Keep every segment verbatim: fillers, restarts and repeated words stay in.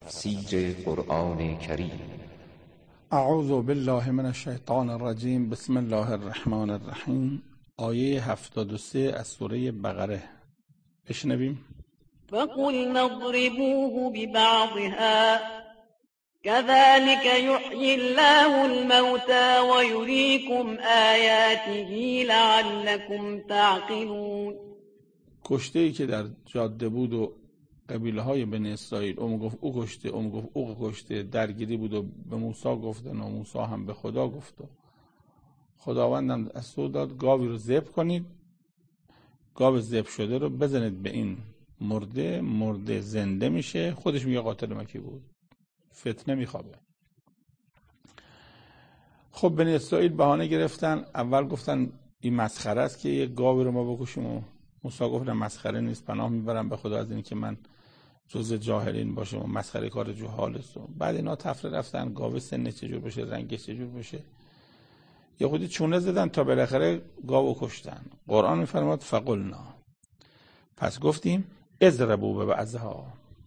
تفسیر قرآن کریم. اعوذ بالله من الشیطان الرجیم. بسم الله الرحمن الرحیم. آیه هفتاد و سه از سوره بقره. بشنویم. فقلنا اضربوه ببعضها كذلك يحيي الله الموتى ويريكم آياته لعلكم تعقلون. کشته‌ای که در جاده بود و قبیله های بنی اسرائیل اون گفت او کشته، اون گفت او کشته، درگیری بود و به موسی گفتن و موسی هم به خدا گفت. خداوندم دستور داد گاوی رو ذبح کنید، گاو ذبح شده رو بزنید به این مرده، مرده زنده میشه. خودش میگه قاتل مکی بود، فتنه میخوابه. خب بنی اسرائیل بهانه گرفتن، اول گفتن این مسخره است که یک گاوی رو ما بکشیم و موسی گفت نه مسخره نیست، پناه میبرم به خدا از این که من جز جاهلین باشم و مسخره کار جهال است. بعد اینا تفره رفتن گاوه سن چجور بشه، رنگش چجور بشه، یه خودی چونه زدن تا بالاخره گاوو کشتن. قرآن میفرماد فقلنا، پس گفتیم اضربوا ببعضها،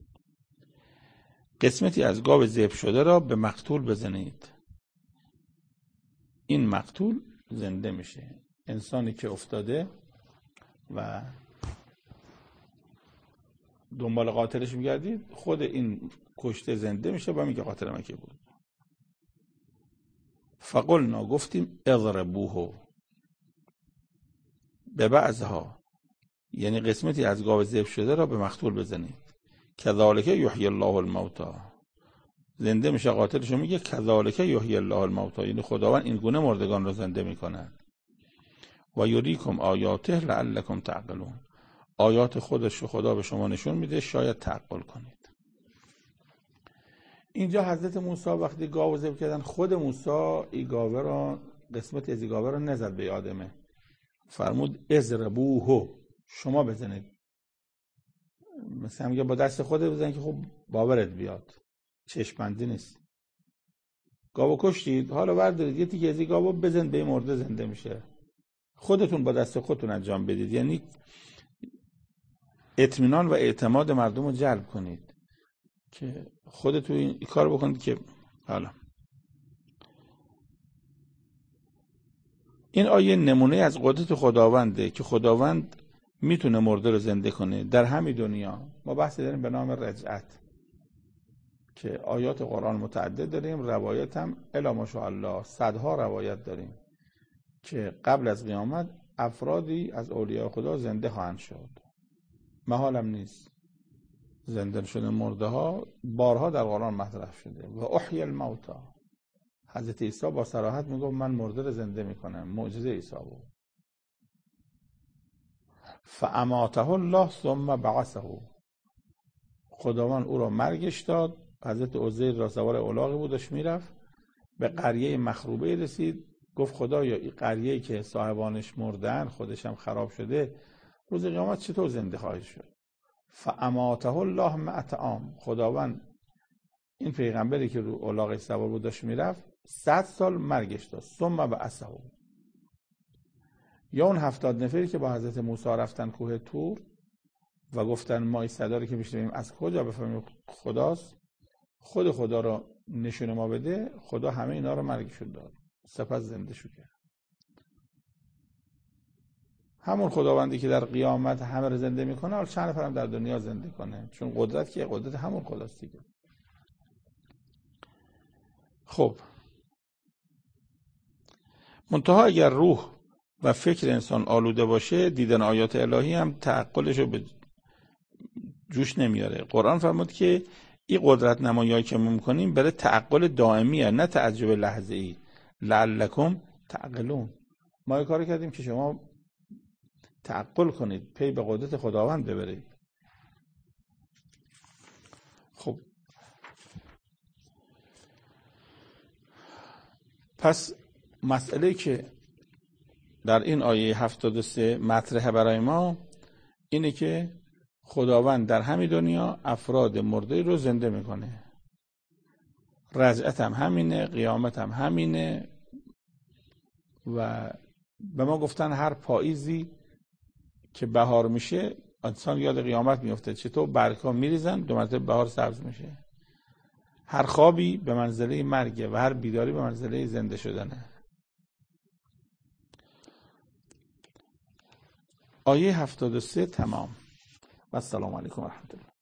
قسمتی از گاو ذبح شده را به مقتول بزنید. این مقتول زنده میشه، انسانی که افتاده و دنبال قاتلش میگردید، خود این کشته زنده میشه و میگه قاتل من کی بود. فقلنا، گفتیم اضربوه ببعضها، یعنی قسمتی از گاو ذبح شده را به مقتول بزنید. کذالک یحیی الله الموتى، زنده میشه قاتلش، میگه کذالک یحیی الله الموتى، یعنی خداوند این گونه مردگان را زنده میکند. و یریکم آیاته لعلکم تعقلون، آیات خودش رو خدا به شما نشون میده شاید تعقل کنید. اینجا حضرت موسی وقتی گاو ذبح کردن، خود موسی این گاوه را، قسمت از این گاوه را نزد به آدمه، فرمود اضربوه، شما بزنید. مثلا میگه با دست خودت بزن که خب باورت بیاد، چشم بندی نیست. گاوو کشتید، حالا بردارید یه تیکه از این گاوو بزن به این مرده، زنده میشه. خودتون با دست خودتون انجام بدید، یعنی اطمینان و اعتماد مردم رو جلب کنید که خودتون این کار بکنید. که حالا این آیه نمونه از قدرت خداونده که خداوند میتونه مرده رو زنده کنه در همین دنیا. ما بحثی داریم به نام رجعت که آیات قرآن متعدد داریم، روایت هم الی ماشاءالله صدها روایت داریم که قبل از قیامت افرادی از اولیاء خدا زنده خواهند شد. محالم نیست، زنده شدن مرده ها بارها در قرآن مطرح شده. و احیی الموتى، حضرت عیسی با صراحت میگه من مرده رو زنده میکنم، معجزه عیسی بود. فاماته الله ثم بعثه، خداوند او را مرگش داد. حضرت عزیر را سوار الاغی بودش میرفت، به قریه مخروبه رسید، گفت خدایا این قریه‌ای که صاحبانش مردن خودش هم خراب شده، روز قیامت چطور زنده خواهد شد؟ فاماته الله مئة عام، خداوند این پیغمبری که رو الاغ سوار بود داشت میرفت صد سال مرگش داد. ثم بعثه، یا اون هفتاد نفری که با حضرت موسی رفتن کوه طور و گفتن ما این صدا رو که میشنویم از کجا بفهمیم خداست، خود خدا رو نشون ما بده. خدا همه اینا رو مرگشون داد، سپس زنده شد. همون خداوندی که در قیامت همه رو زنده میکنه، حالا چند نفرم در دنیا زنده کنه، چون قدرت که قدرت همون خداست دیگه. خب منتها اگر روح و فکر انسان آلوده باشه، دیدن آیات الهی هم تعقلش رو به جوش نمیاره. قرآن فرمود که این قدرت نمایی‌هایی که ما میکنیم برای تعقل دائمیه، نه تعجب لحظه‌ای. لعلکم تعقلون، ما این کارو کردیم که شما تعقل کنید، پی به قدرت خداوند ببرید. خب پس مسئله که در این آیه هفتاد و سه مطرحه برای ما اینه که خداوند در همین دنیا افراد مرده رو زنده میکنه. رجعت هم همینه، قیامت هم همینه. و به ما گفتن هر پاییزی که بهار میشه انسان یاد قیامت میفته، چطور برگ‌ها میریزن دو مرتبه بهار سبز میشه. هر خوابی به منزله مرگه و هر بیداری به منزله زنده شدنه. آیه هفتاد و سه تمام. و السلام علیکم و رحمت الله.